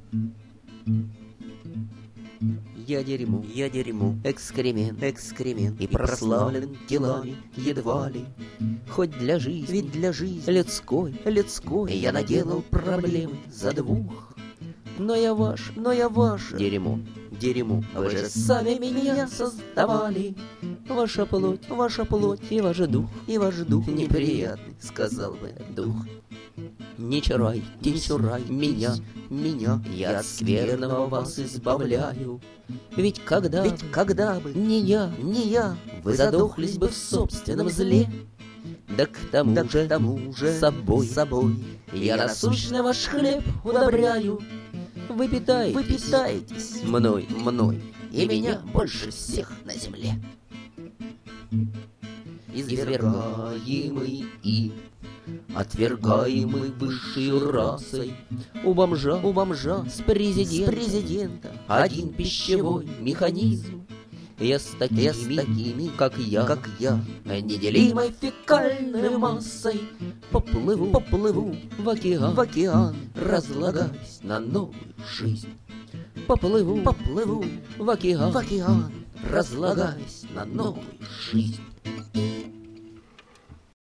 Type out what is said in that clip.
Я дерьмо, экскремент, и прославлен телами едва ли. Хоть для жизни, ведь для жизни людской, я наделал проблемы за двух. Но я ваше дерьмо, вы же сами меня создавали. Ваша плоть и ваш дух неприятный, сказал бы дух. Не чурай меня, я от скверного вас избавляю. Ведь когда бы не я, вы задохлись бы в собственном зле. Да к тому же собой я насущный ваш хлеб удобряю. Вы питаетесь мной, и меня больше всех на земле. Извергаемый и отвергаемый высшей расой, у бомжа с президента один пищевой механизм. Я с такими, как я, неделимой фекальной массой поплыву в океан, разлагаясь на новую жизнь. Поплыву в океан, разлагаясь на новую жизнь.